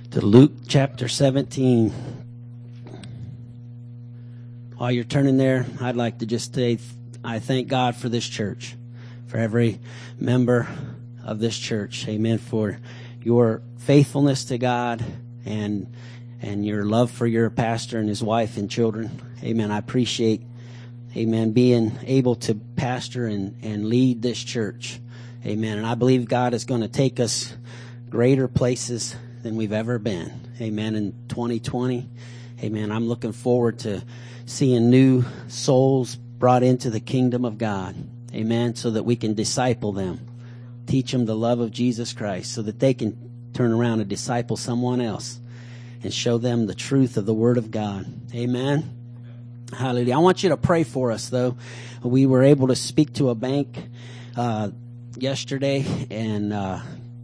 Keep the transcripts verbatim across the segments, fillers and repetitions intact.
to Luke chapter seventeen. While you're turning there, I'd like to just say I thank God for this church, for every member of this church. Amen. For your faithfulness to God and and your love for your pastor and his wife and children. Amen. I appreciate, amen, being able to pastor and, and lead this church. Amen. And I believe God is going to take us greater places than we've ever been. Amen. In twenty twenty. Amen. I'm looking forward to seeing new souls brought into the kingdom of God. Amen. So that we can disciple them. Teach them the love of Jesus Christ so that they can turn around and disciple someone else and show them the truth of the Word of God. Amen. Hallelujah. I want you to pray for us, though. We were able to speak to a bank uh, yesterday and uh,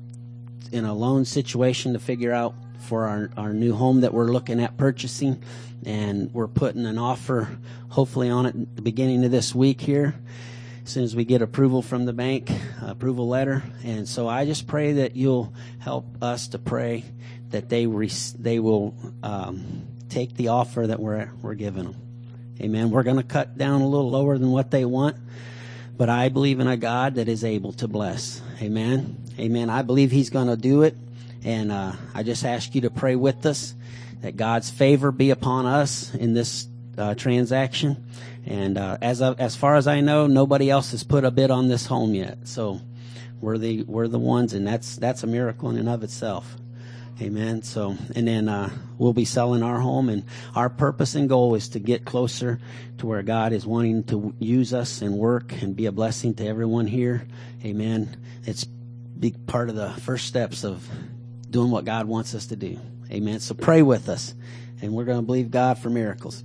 in a loan situation to figure out for our, our new home that we're looking at purchasing. And we're putting an offer, hopefully, on it at the beginning of this week here, as soon as we get approval from the bank, uh, approval letter. And so I just pray that you'll help us to pray that they re- they will um, take the offer that we're we're giving them. Amen. We're going to cut down a little lower than what they want, but I believe in a God that is able to bless. Amen. Amen. I believe He's going to do it, and uh, I just ask you to pray with us that God's favor be upon us in this uh, transaction. And uh, as of, as far as I know, nobody else has put a bid on this home yet. So we're the we're the ones, and that's that's a miracle in and of itself. Amen. So, and then uh, we'll be selling our home, and our purpose and goal is to get closer to where God is wanting to use us and work and be a blessing to everyone here. Amen. It's big part of the first steps of doing what God wants us to do. Amen. So pray with us, and we're going to believe God for miracles.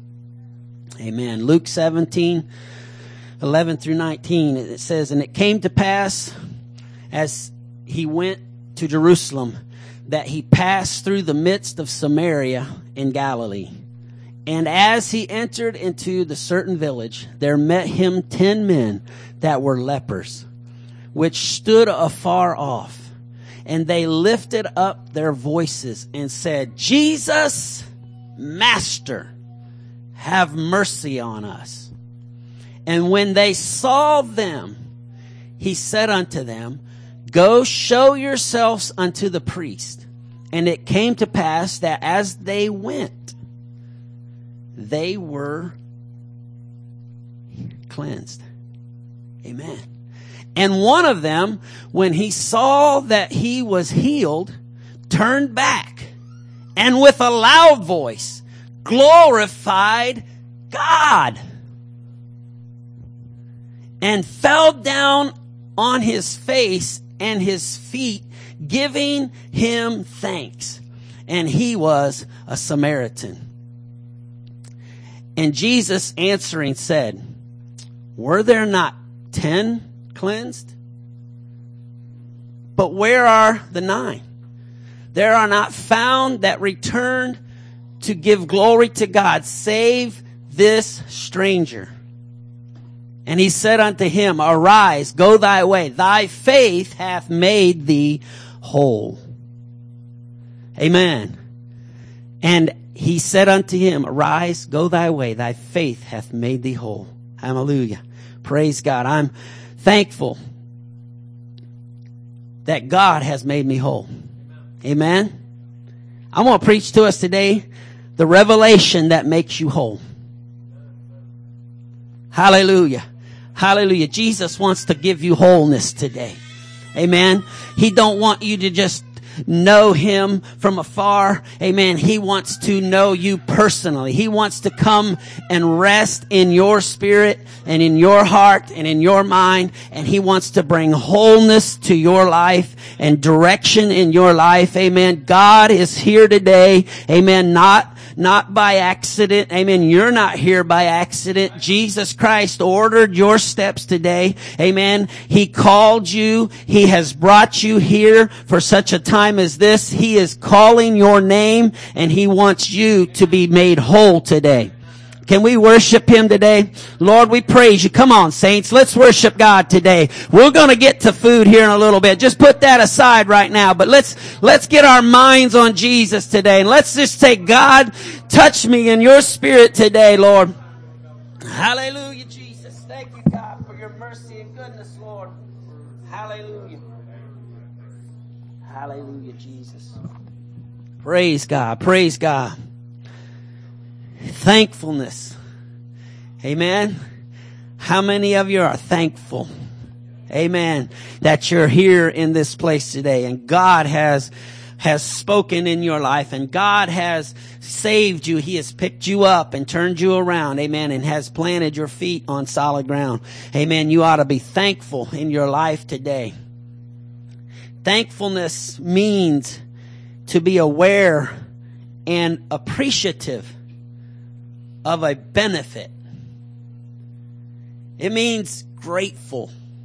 Amen. Luke seventeen, eleven through nineteen, it says, "And it came to pass as he went to Jerusalem that he passed through the midst of Samaria in Galilee. And as he entered into the certain village, there met him ten men that were lepers, which stood afar off. And they lifted up their voices and said, Jesus, Master, have mercy on us. And when they saw them, he said unto them, Go show yourselves unto the priest. And it came to pass that as they went, they were cleansed." Amen. "And one of them, when he saw that he was healed, turned back, and with a loud voice glorified God, and fell down on his face and his feet, giving him thanks. And he was a Samaritan. And Jesus answering said, Were there not ten cleansed? But where are the nine? There are not found that returned to give glory to God, save this stranger. And he said unto him, Arise, go thy way. Thy faith hath made thee whole. Amen. And he said unto him, Arise, go thy way. Thy faith hath made thee whole. Hallelujah. Praise God. I'm thankful that God has made me whole. Amen. I want to preach to us today the revelation that makes you whole. Hallelujah. Hallelujah. Jesus wants to give you wholeness today. Amen. He don't want you to just know him from afar. Amen. He wants to know you personally. He wants to come and rest in your spirit and in your heart and in your mind. And he wants to bring wholeness to your life and direction in your life. Amen. God is here today. Amen. Not Not by accident. Amen. You're not here by accident. Jesus Christ ordered your steps today. Amen. He called you. He has brought you here for such a time as this. He is calling your name, and he wants you to be made whole today. Can we worship Him today? Lord, we praise You. Come on, saints. Let's worship God today. We're going to get to food here in a little bit. Just put that aside right now. But let's, let's get our minds on Jesus today. And let's just say, God, touch me in Your Spirit today, Lord. Hallelujah, Jesus. Thank You, God, for Your mercy and goodness, Lord. Hallelujah. Hallelujah, Jesus. Praise God. Praise God. Thankfulness. Amen. How many of you are thankful? Amen. That you're here in this place today and God has has spoken in your life and God has saved you. He has picked you up and turned you around. Amen. And has planted your feet on solid ground. Amen. You ought to be thankful in your life today. Thankfulness means to be aware and appreciative of a benefit. It means grateful.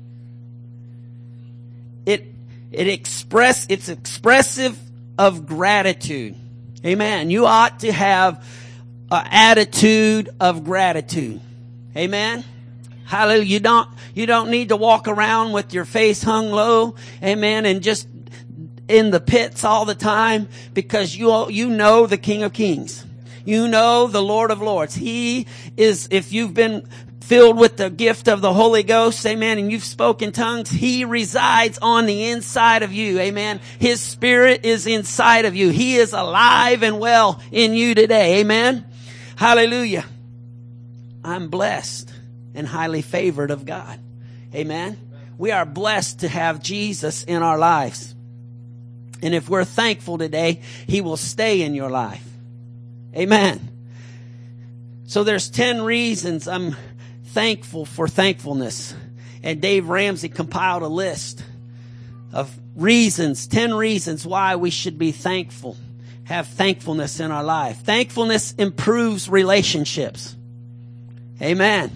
It it express it's expressive of gratitude. Amen. You ought to have an attitude of gratitude. Amen. Hallelujah. You don't, you don't need to walk around with your face hung low. Amen. And just in the pits all the time because you, you know the King of Kings. You know the Lord of Lords. He is, if you've been filled with the gift of the Holy Ghost, amen, and you've spoken tongues, He resides on the inside of you, amen. His Spirit is inside of you. He is alive and well in you today, amen. Hallelujah. I'm blessed and highly favored of God. Amen. We are blessed to have Jesus in our lives. And if we're thankful today, He will stay in your life. Amen. So there's ten reasons I'm thankful for thankfulness. And Dave Ramsey compiled a list of reasons, ten reasons why we should be thankful, have thankfulness in our life. Thankfulness improves relationships. Amen.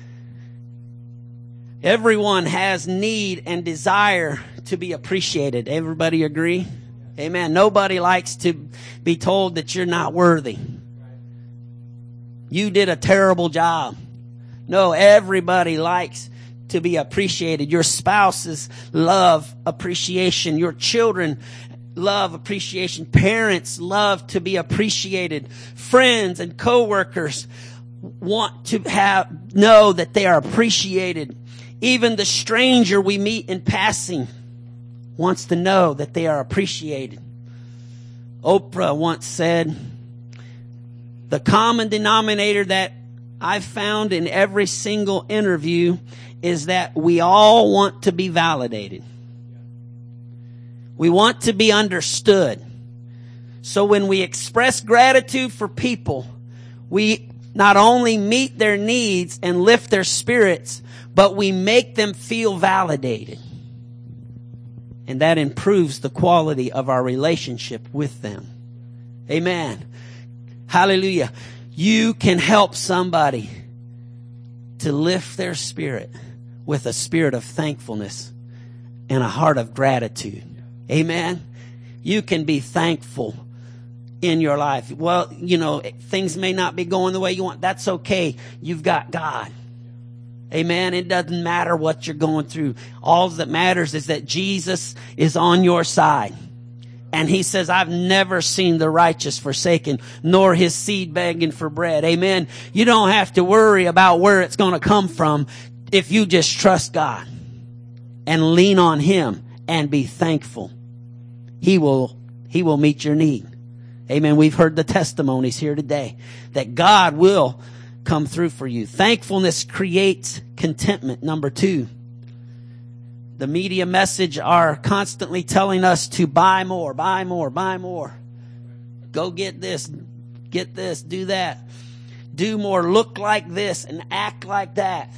Everyone has need and desire to be appreciated. Everybody agree? Amen. Nobody likes to be told that you're not worthy. You did a terrible job. No, everybody likes to be appreciated. Your spouses love appreciation. Your children love appreciation. Parents love to be appreciated. Friends and coworkers want to have know that they are appreciated. Even the stranger we meet in passing wants to know that they are appreciated. Oprah once said, the common denominator that I've found in every single interview is that we all want to be validated. We want to be understood. So when we express gratitude for people, we not only meet their needs and lift their spirits, but we make them feel validated. And that improves the quality of our relationship with them. Amen. Hallelujah. You can help somebody to lift their spirit with a spirit of thankfulness and a heart of gratitude. Amen. You can be thankful in your life. Well, you know, things may not be going the way you want. That's okay. You've got God. Amen. It doesn't matter what you're going through. All that matters is that Jesus is on your side. And He says, I've never seen the righteous forsaken, nor his seed begging for bread. Amen. You don't have to worry about where it's going to come from if you just trust God and lean on Him and be thankful. He will, He will meet your need. Amen. We've heard the testimonies here today that God will come through for you. Thankfulness creates contentment. Number two, the media message are constantly telling us to buy more, buy more, buy more. Go get this, get this, do that. Do more, look like this and act like that.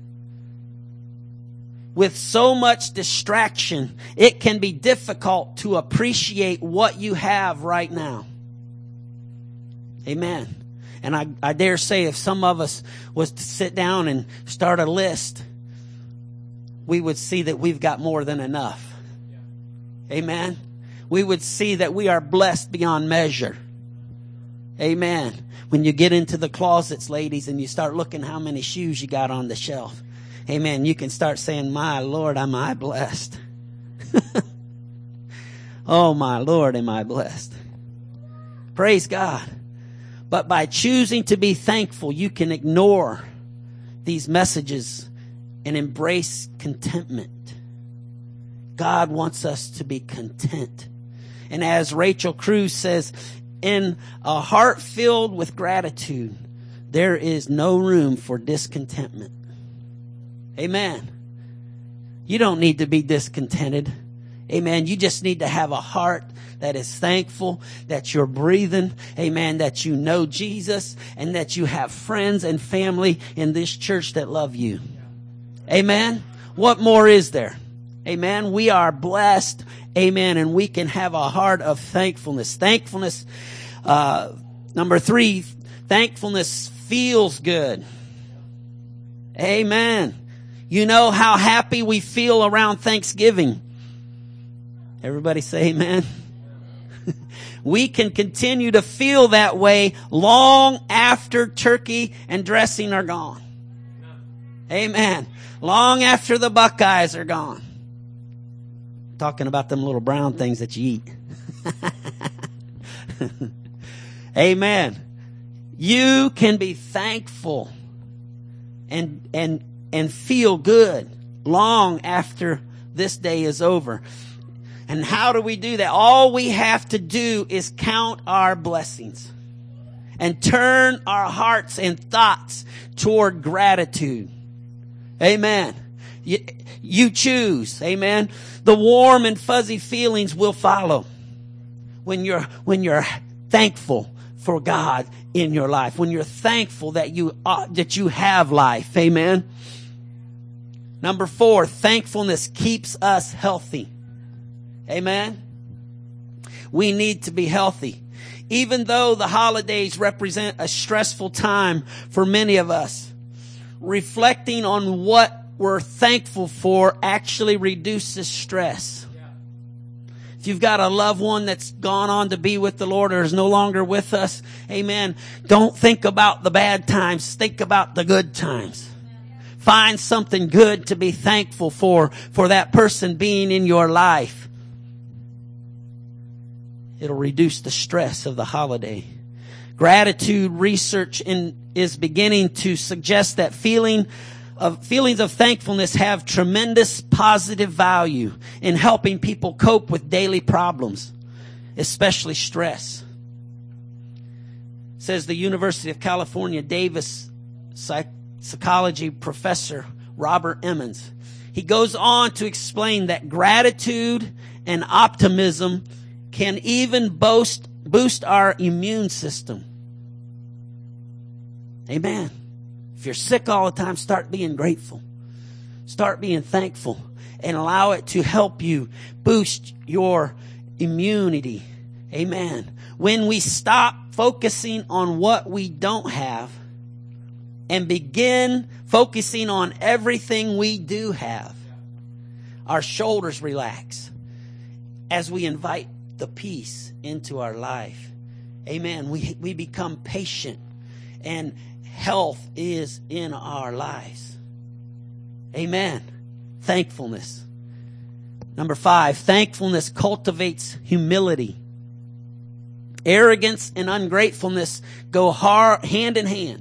With so much distraction, it can be difficult to appreciate what you have right now. Amen. And I, I dare say if some of us was to sit down and start a list, we would see that we've got more than enough. Amen. We would see that we are blessed beyond measure. Amen. When you get into the closets, ladies, and you start looking how many shoes you got on the shelf. Amen. You can start saying, my Lord, am I blessed? Oh, my Lord, am I blessed? Praise God. But by choosing to be thankful, you can ignore these messages and embrace contentment. God wants us to be content. And as Rachel Cruz says, in a heart filled with gratitude, there is no room for discontentment. Amen. You don't need to be discontented. Amen. You just need to have a heart that is thankful, that you're breathing. Amen. That you know Jesus and that you have friends and family in this church that love you. Amen. What more is there? Amen. We are blessed. Amen. And we can have a heart of thankfulness. Thankfulness. Uh, number three, thankfulness feels good. Amen. You know how happy we feel around Thanksgiving. Everybody say amen. We can continue to feel that way long after turkey and dressing are gone. Amen. Long after the Buckeyes are gone. Talking about them little brown things that you eat. Amen. You can be thankful and, and, and feel good long after this day is over. And how do we do that? All we have to do is count our blessings and turn our hearts and thoughts toward gratitude. Amen. You, you choose. Amen. The warm and fuzzy feelings will follow when you're, when you're thankful for God in your life. When you're thankful that you, uh, that you have life. Amen. Number four, thankfulness keeps us healthy. Amen. We need to be healthy. Even though the holidays represent a stressful time for many of us, reflecting on what we're thankful for actually reduces stress. If you've got a loved one that's gone on to be with the Lord or is no longer with us, amen, don't think about the bad times. Think about the good times. Find something good to be thankful for, for that person being in your life. It'll reduce the stress of the holiday. Gratitude research in, is beginning to suggest that feeling of, feelings of thankfulness have tremendous positive value in helping people cope with daily problems, especially stress. Says the University of California, Davis psych, psychology professor Robert Emmons. He goes on to explain that gratitude and optimism can even boost, boost our immune system. Amen. If you're sick all the time, start being grateful. Start being thankful and allow it to help you boost your immunity. Amen. When we stop focusing on what we don't have and begin focusing on everything we do have, our shoulders relax as we invite the peace into our life. Amen. We, we become patient and health is in our lives. Amen. Thankfulness. Number five, thankfulness cultivates humility. Arrogance and ungratefulness go hard, hand in hand.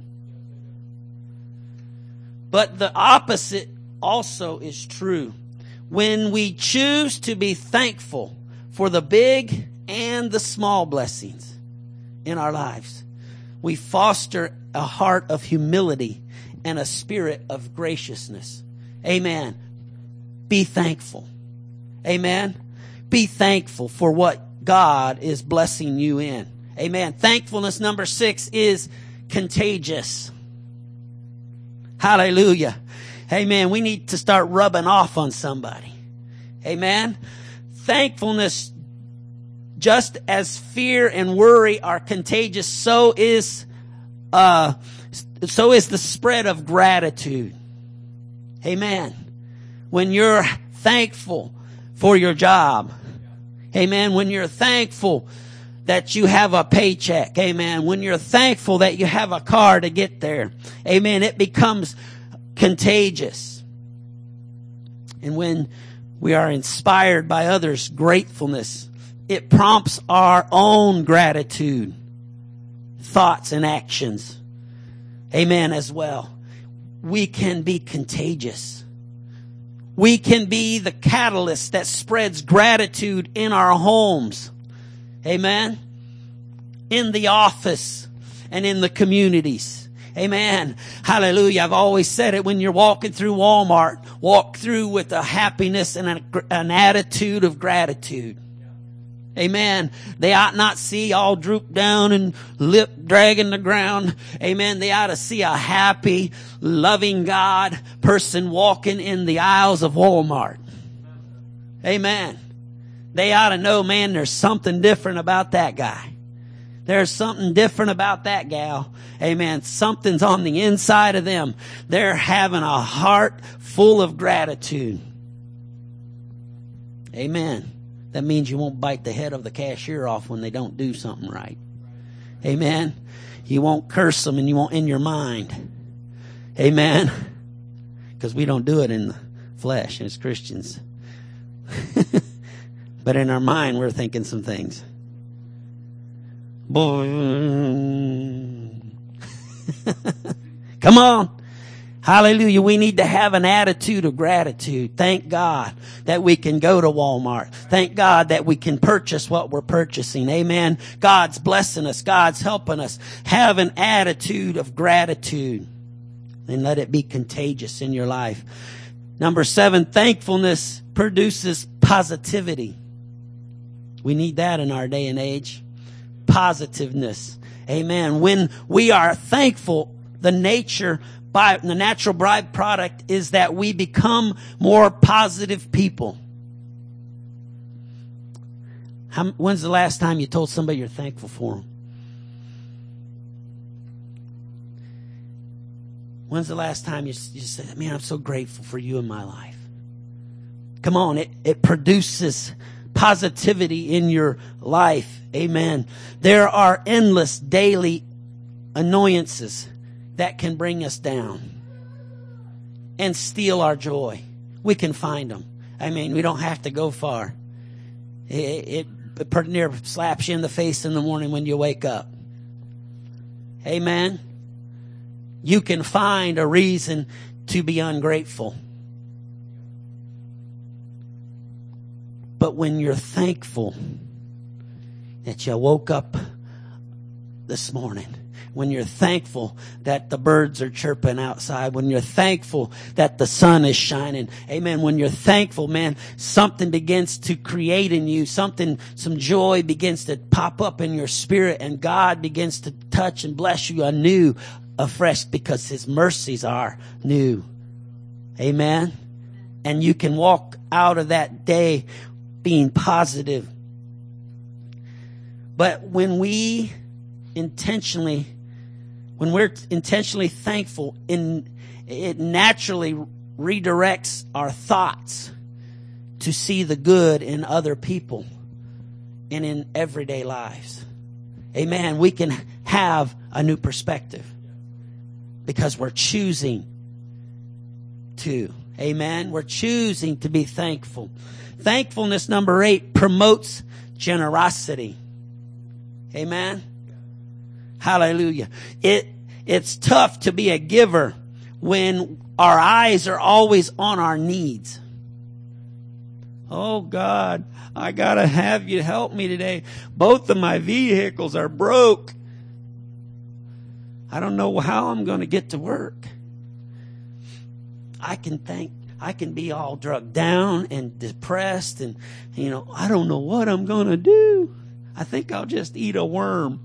But the opposite also is true. When we choose to be thankful for the big and the small blessings in our lives, we foster a heart of humility and a spirit of graciousness. Amen. Be thankful. Amen. Be thankful for what God is blessing you in. Amen. Thankfulness, number six, is contagious. Hallelujah. Amen. We need to start rubbing off on somebody. Amen. Thankfulness, just as fear and worry are contagious, so is uh, so is the spread of gratitude. Amen. When you're thankful for your job, amen. When you're thankful that you have a paycheck. Amen. When you're thankful that you have a car to get there. Amen. It becomes contagious. And when we are inspired by others' gratefulness, it prompts our own gratitude, thoughts and actions. Amen as well. We can be contagious. We can be the catalyst that spreads gratitude in our homes. Amen. In the office and in the communities. Amen. Hallelujah. I've always said it, when you're walking through Walmart, walk through with a happiness and a, an attitude of gratitude. Amen. They ought not see all drooped down and lip dragging the ground. Amen. They ought to see a happy, loving God person walking in the aisles of Walmart. Amen. They ought to know, man, there's something different about that guy. There's something different about that gal. Amen. Something's on the inside of them. They're having a heart full of gratitude. Amen. That means you won't bite the head of the cashier off when they don't do something right. Amen. You won't curse them and you won't in your mind. Amen. Because we don't do it in the flesh as Christians. But in our mind, we're thinking some things. Come on. Hallelujah. We need to have an attitude of gratitude. Thank God that we can go to Walmart. Thank God that we can purchase what we're purchasing. Amen. God's blessing us. God's helping us. Have an attitude of gratitude and let it be contagious in your life. Number seven, thankfulness produces positivity. We need that in our day and age. Positiveness. Amen. When we are thankful, the nature By, the natural byproduct is that we become more positive people. How, when's the last time you told somebody you're thankful for them? When's the last time you, you said, man, I'm so grateful for you in my life? Come on, it, it produces positivity in your life. Amen. There are endless daily annoyances that can bring us down and steal our joy. We can find them. I mean, we don't have to go far. It, it, it near slaps you in the face in the morning when you wake up. Amen. You can find a reason to be ungrateful. But when you're thankful that you woke up this morning, when you're thankful that the birds are chirping outside, when you're thankful that the sun is shining, amen, when you're thankful, man, something begins to create in you, something, some joy begins to pop up in your spirit, and God begins to touch and bless you anew, afresh, because His mercies are new. Amen. And you can walk out of that day being positive. But when we intentionally When we're intentionally thankful, in, it naturally redirects our thoughts to see the good in other people and in everyday lives. Amen. We can have a new perspective because we're choosing to. Amen. We're choosing to be thankful. Thankfulness, number eight, promotes generosity. Amen. Hallelujah. It, it's tough to be a giver when our eyes are always on our needs. Oh God, I gotta have you help me today. Both of my vehicles are broke. I don't know how I'm going to get to work. I can think, I can be all drugged down and depressed and, you know, I don't know what I'm going to do. I think I'll just eat a worm.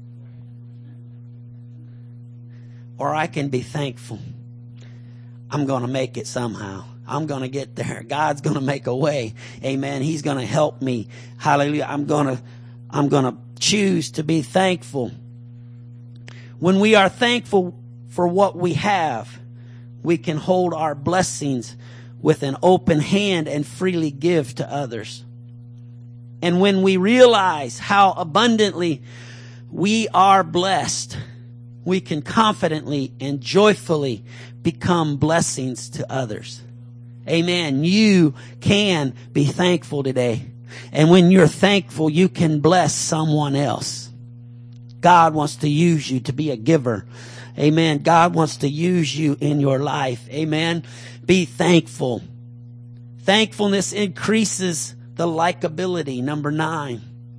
Or I can be thankful. I'm going to make it somehow. I'm going to get there. God's going to make a way. Amen. He's going to help me. Hallelujah. I'm going to, I'm going to choose to be thankful. When we are thankful for what we have, we can hold our blessings with an open hand and freely give to others. And when we realize how abundantly we are blessed, we can confidently and joyfully become blessings to others. Amen. You can be thankful today. And when you're thankful, you can bless someone else. God wants to use you to be a giver. Amen. God wants to use you in your life. Amen. Be thankful. Thankfulness increases the likability. Number nine.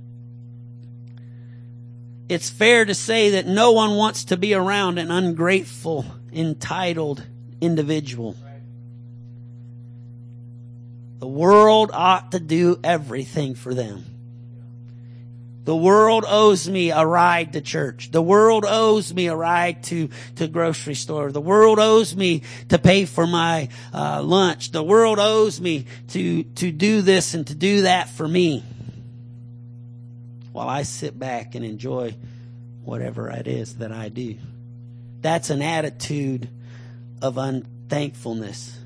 It's fair to say that no one wants to be around an ungrateful, entitled individual. The world ought to do everything for them. The world owes me a ride to church. The world owes me a ride to, to grocery store. The world owes me to pay for my uh, lunch. The world owes me to, to do this and to do that for me, while I sit back and enjoy whatever it is that I do. That's an attitude of unthankfulness.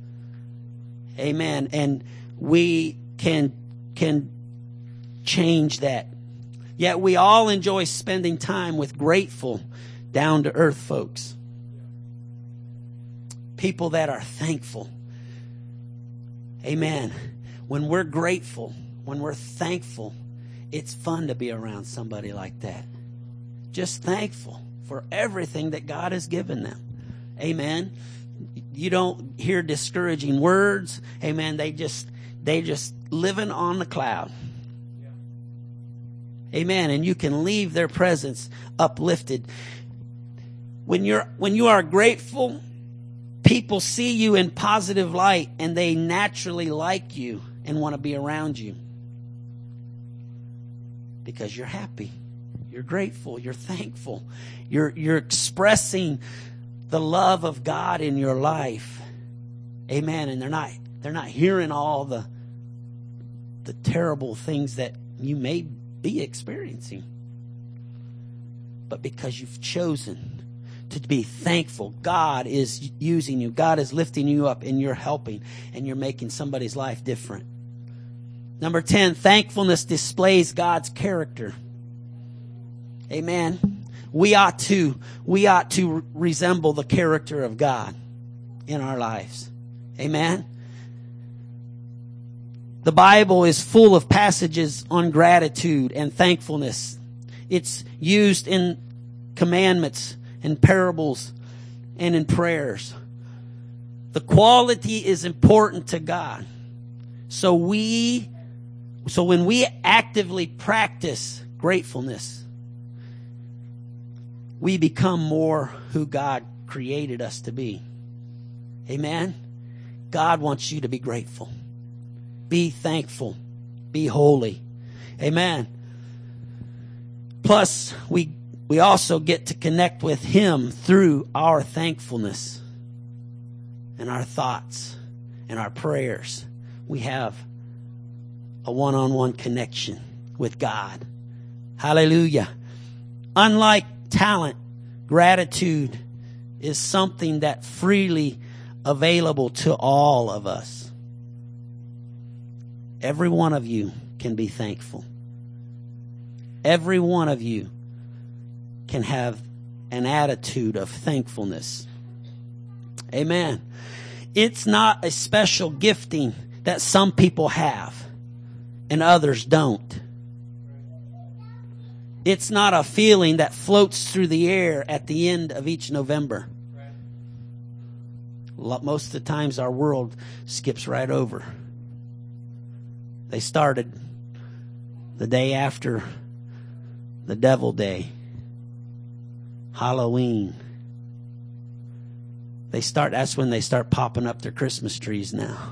Amen. And we can, can change that. Yet we all enjoy spending time with grateful, down-to-earth folks. People that are thankful. Amen. When we're grateful, when we're thankful, it's fun to be around somebody like that. Just thankful for everything that God has given them. Amen. You don't hear discouraging words. Amen. They just, they just living on the cloud. Amen. And you can leave their presence uplifted. When you're, when you are grateful, people see you in positive light and they naturally like you and want to be around you. Because you're happy. You're grateful. You're thankful. You're, you're expressing the love of God in your life. Amen. And they're not, they're not hearing all the, the terrible things that you may be experiencing. But because you've chosen to be thankful, God is using you. God is lifting you up and you're helping and you're making somebody's life different. Number ten, thankfulness displays God's character. Amen. We ought to, we ought to resemble the character of God in our lives. Amen. The Bible is full of passages on gratitude and thankfulness. It's used in commandments and parables and in prayers. The quality is important to God. So we, so when we actively practice gratefulness, we become more who God created us to be. Amen. God wants you to be grateful. Be thankful. Be holy. Amen. Plus, we, we also get to connect with Him through our thankfulness and our thoughts and our prayers. We have a one-on-one connection with God. Hallelujah. Unlike talent, gratitude is something that freely available to all of us. Every one of you can be thankful. Every one of you can have an attitude of thankfulness. Amen. It's not a special gifting that some people have and others don't. It's not a feeling that floats through the air at the end of each November. Most of the times our world skips right over. They started the day after the Devil Day, Halloween. They start, that's when they start popping up their Christmas trees now.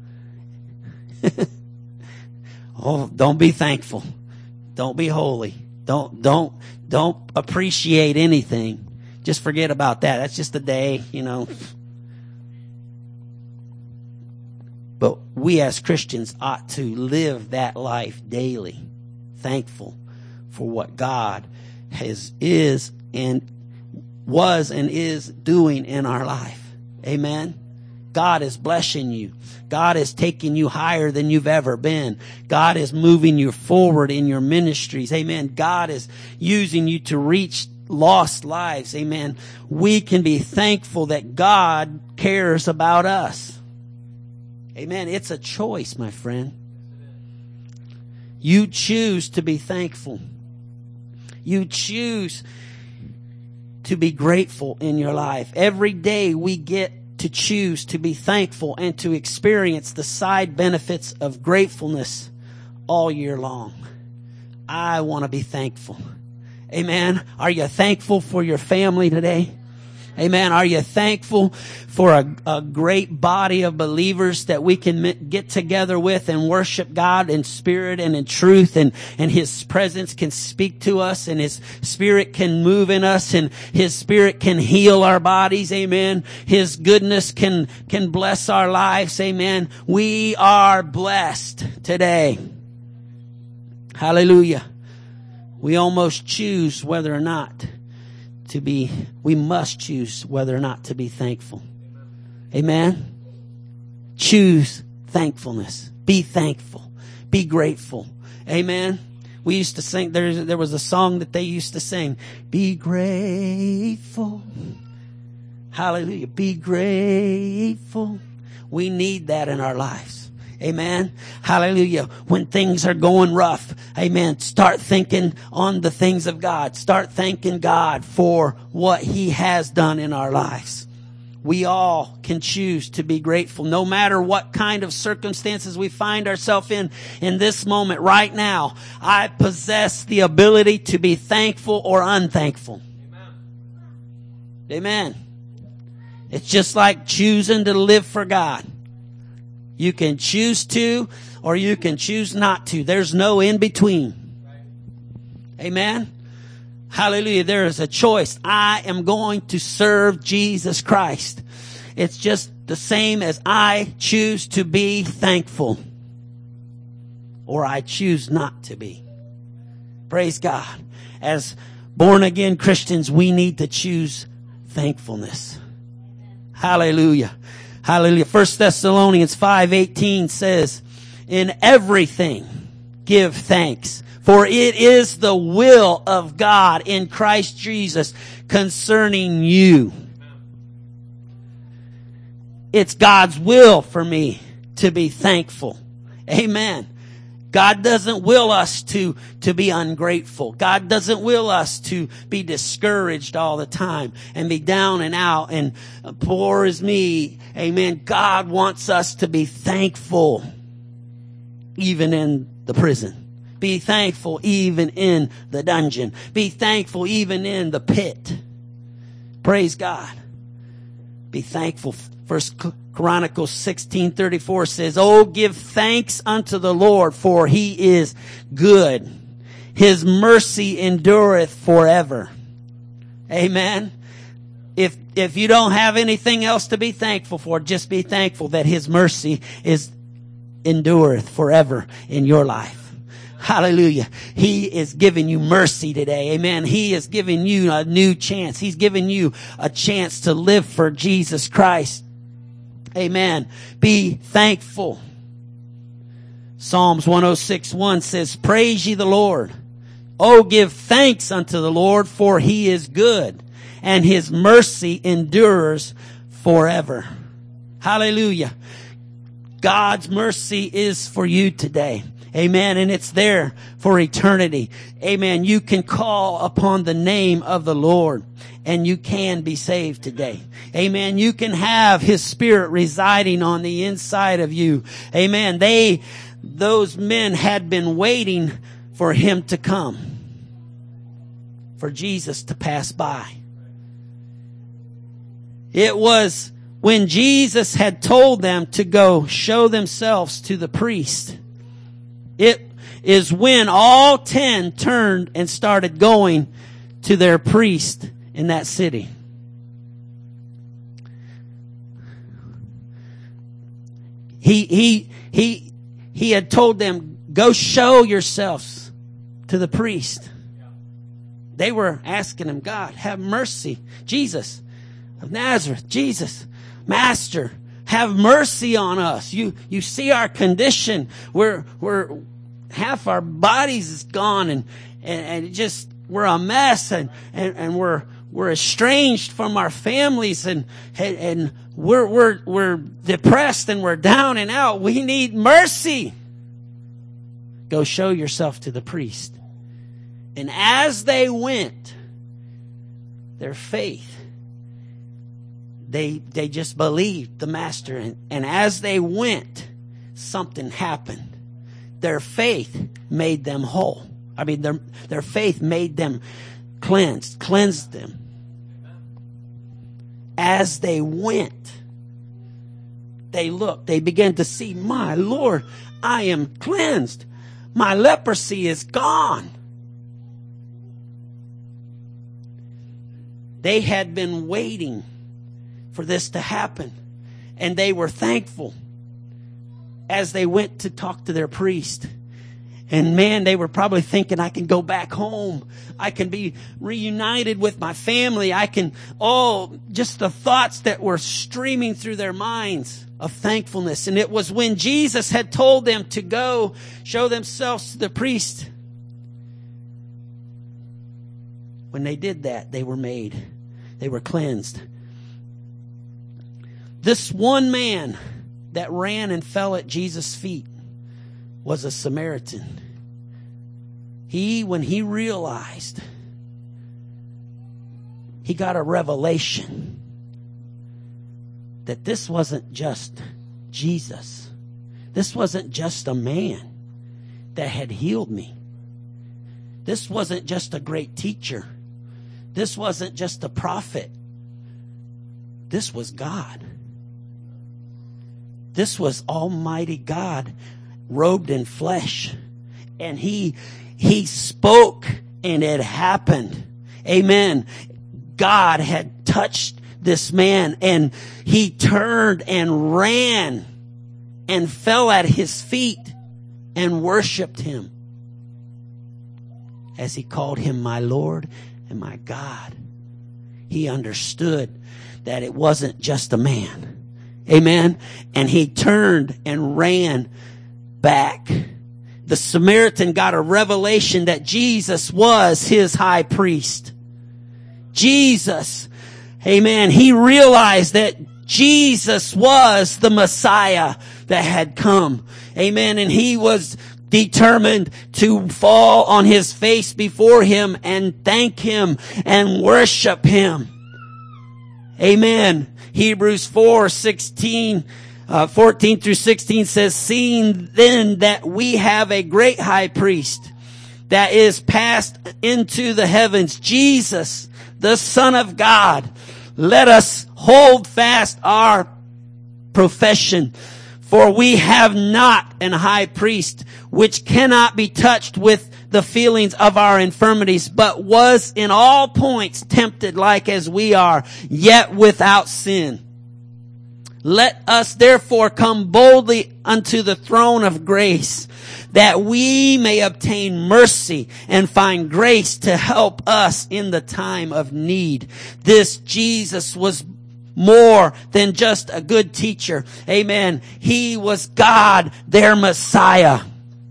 Oh, don't be thankful. Don't be holy. Don't, don't, don't appreciate anything. Just forget about that. That's just a day, you know. But we as Christians ought to live that life daily, thankful for what God has, is, and was and is doing in our life. Amen. God is blessing you. God is taking you higher than you've ever been. God is moving you forward in your ministries. Amen. God is using you to reach lost lives. Amen. We can be thankful that God cares about us. Amen. It's a choice, my friend. You choose to be thankful. You choose to be grateful in your life. Every day we get to choose to be thankful and to experience the side benefits of gratefulness all year long. I want to be thankful. Amen. Are you thankful for your family today? Amen. Are you thankful for a, a great body of believers that we can get together with and worship God in spirit and in truth, and, and His presence can speak to us, and His Spirit can move in us, and His Spirit can heal our bodies. Amen. His goodness can, can bless our lives. Amen. We are blessed today. Hallelujah. We almost choose whether or not to be, we must choose whether or not to be thankful. Amen. Choose thankfulness. Be thankful. Be grateful. Amen. We used to sing, there, there was a song that they used to sing. Be grateful. Hallelujah. Be grateful. We need that in our lives. Amen. Hallelujah. When things are going rough, amen, start thinking on the things of God. Start thanking God for what He has done in our lives. We all can choose to be grateful, no matter what kind of circumstances we find ourselves in. In this moment right now, I possess the ability to be thankful or unthankful. Amen. Amen. It's just like choosing to live for God. You can choose to, or you can choose not to. There's no in between. Amen. Hallelujah. There is a choice. I am going to serve Jesus Christ. It's just the same as I choose to be thankful, or I choose not to be. Praise God. As born again Christians, we need to choose thankfulness. Hallelujah. Hallelujah. First Thessalonians five eighteen says, in everything give thanks, for it is the will of God in Christ Jesus concerning you. It's God's will for me to be thankful. Amen. God doesn't will us to, to be ungrateful. God doesn't will us to be discouraged all the time and be down and out and poor is me. Amen. God wants us to be thankful even in the prison. Be thankful even in the dungeon. Be thankful even in the pit. Praise God. Be thankful. First Chronicles sixteen thirty-four says, oh, give thanks unto the Lord, for He is good. His mercy endureth forever. Amen. If, if you don't have anything else to be thankful for, just be thankful that His mercy is endureth forever in your life. Hallelujah. He is giving you mercy today. Amen. He is giving you a new chance. He's giving you a chance to live for Jesus Christ. Amen. Be thankful. Psalms one oh six one says, praise ye the Lord. Oh, give thanks unto the Lord, for He is good, and His mercy endures forever. Hallelujah. God's mercy is for you today. Amen. And it's there for eternity. Amen. You can call upon the name of the Lord and you can be saved today. Amen. You can have His Spirit residing on the inside of you. Amen. They, those men had been waiting for Him to come, for Jesus to pass by. It was when Jesus had told them to go show themselves to the priest. It is when all ten turned and started going to their priest in that city. He, he, he, he had told them, go show yourselves to the priest. They were asking Him, God, have mercy. Jesus of Nazareth, Jesus, Master, have mercy on us. You, you see our condition. We're, we're, half our bodies is gone and, and, and it just, we're a mess and, and, and we're, we're estranged from our families and, and, and we're, we're, we're depressed and we're down and out. We need mercy. Go show yourself to the priest. And as they went, their faith, they, they just believed the master. And, and as they went, something happened. Their faith made them whole. I mean, their, their faith made them cleansed, cleansed them. As they went, they looked, they began to see, my Lord, I am cleansed. My leprosy is gone. They had been waiting for this to happen, and they were thankful as they went to talk to their priest. And man, they were probably thinking, I can go back home. I can be reunited with my family. I can, oh, just the thoughts that were streaming through their minds of thankfulness. And it was when Jesus had told them to go show themselves to the priest. When they did that, they were made. They were cleansed. This one man that ran and fell at Jesus' feet was a Samaritan. He, when he realized, he got a revelation that this wasn't just Jesus. This wasn't just a man that had healed me. This wasn't just a great teacher. This wasn't just a prophet. This was God. This was Almighty God robed in flesh. And he, he spoke and it happened. Amen. God had touched this man and he turned and ran and fell at his feet and worshiped him as he called him my Lord and my God. He understood that it wasn't just a man. Amen. And he turned and ran back. The Samaritan got a revelation that Jesus was his high priest. Jesus, amen, he realized that Jesus was the Messiah that had come. Amen. And he was determined to fall on his face before him and thank him and worship him. Amen. Hebrews four sixteen, uh, fourteen through sixteen says, seeing then that we have a great high priest that is passed into the heavens, Jesus, the Son of God, let us hold fast our profession. For we have not an high priest which cannot be touched with the feelings of our infirmities, but was in all points tempted like as we are, yet without sin. Let us therefore come boldly unto the throne of grace, that we may obtain mercy and find grace to help us in the time of need. This Jesus was more than just a good teacher. Amen. He was God, their Messiah.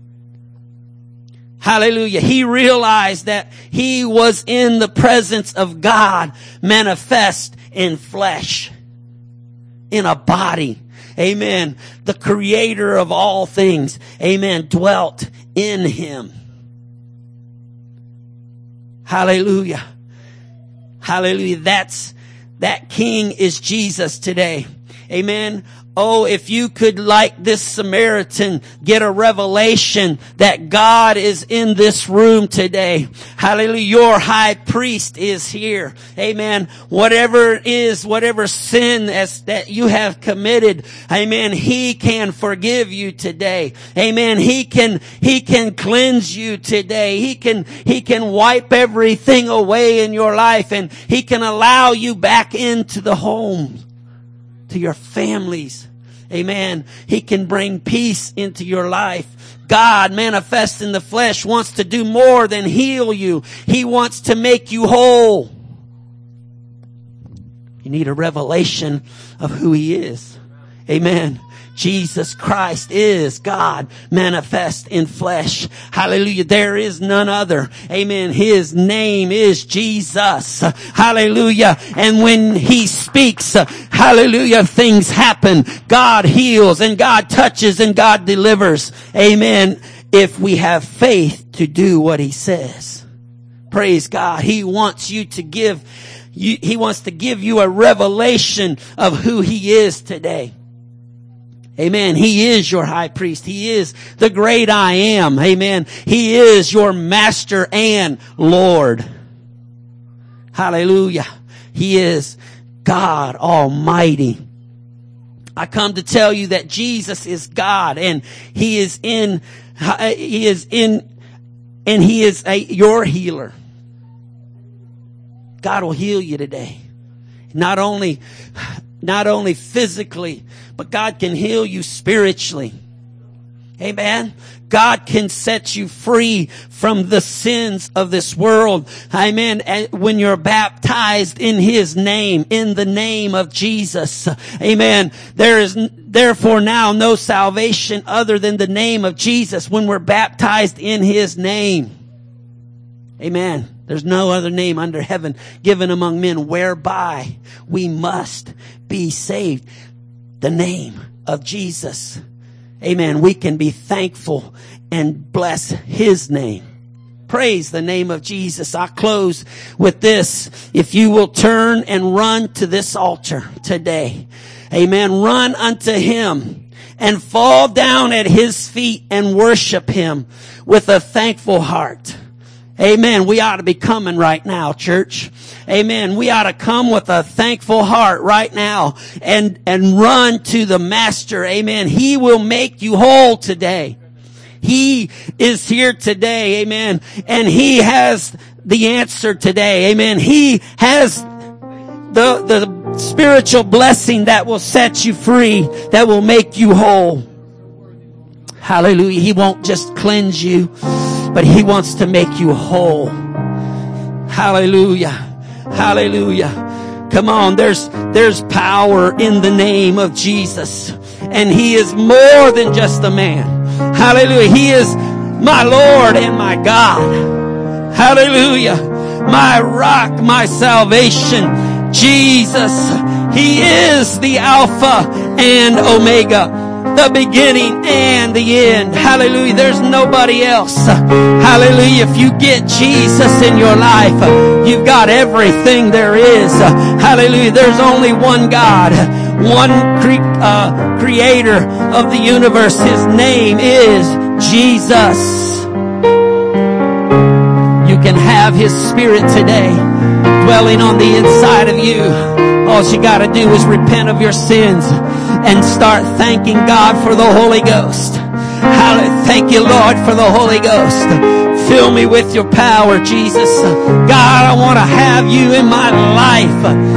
Hallelujah. He realized that he was in the presence of God manifest in flesh, in a body. Amen. The creator of all things, amen, dwelt in him. Hallelujah. Hallelujah. That's, that King is Jesus today. Amen. Oh, if you could, like this Samaritan, get a revelation that God is in this room today. Hallelujah. Your high priest is here. Amen. Whatever it is, whatever sin as, that you have committed, amen, he can forgive you today. Amen. He can, he can cleanse you today. He can, he can wipe everything away in your life, and he can allow you back into the home, to your families. Amen. He can bring peace into your life. God manifest in the flesh wants to do more than heal you. He wants to make you whole. You need a revelation of who he is. Amen. Jesus Christ is God manifest in flesh. Hallelujah. There is none other. Amen. His name is Jesus. Hallelujah. And when He speaks, hallelujah, things happen. God heals and God touches and God delivers. Amen. If we have faith to do what He says. Praise God. He wants you to give, you, He wants to give you a revelation of who He is today. Amen. He is your high priest. He is the great I am. Amen. He is your master and Lord. Hallelujah. He is God Almighty. I come to tell you that Jesus is God, and He is in, He is in, and He is a, your healer. God will heal you today. Not only, not only physically, but God can heal you spiritually. Amen. God can set you free from the sins of this world. Amen. And when you're baptized in His name, in the name of Jesus. Amen. There is therefore now no salvation other than the name of Jesus when we're baptized in His name. Amen. There's no other name under heaven given among men whereby we must be saved. The name of Jesus. Amen. We can be thankful and bless His name. Praise the name of Jesus. I close with this. If you will turn and run to this altar today. Amen. Run unto Him and fall down at His feet and worship Him with a thankful heart. Amen. We ought to be coming right now, church. Amen. We ought to come with a thankful heart right now and, and run to the Master. Amen. He will make you whole today. He is here today. Amen. And He has the answer today. Amen. He has the, the spiritual blessing that will set you free, that will make you whole. Hallelujah. He won't just cleanse you, but He wants to make you whole. Hallelujah. Hallelujah. Come on, there's, there's power in the name of Jesus. And He is more than just a man. Hallelujah. He is my Lord and my God. Hallelujah. My rock, my salvation. Jesus. He is the Alpha and Omega. The beginning and the end. Hallelujah. There's nobody else. Hallelujah. If you get Jesus in your life, you've got everything there is. Hallelujah. There's only one God, one cre- uh, creator of the universe. His name is Jesus. You can have His Spirit today dwelling on the inside of you. All you got to do is repent of your sins and start thanking God for the Holy Ghost. Hallelujah. Thank you, Lord, for the Holy Ghost. Fill me with your power, Jesus. God, I want to have you in my life.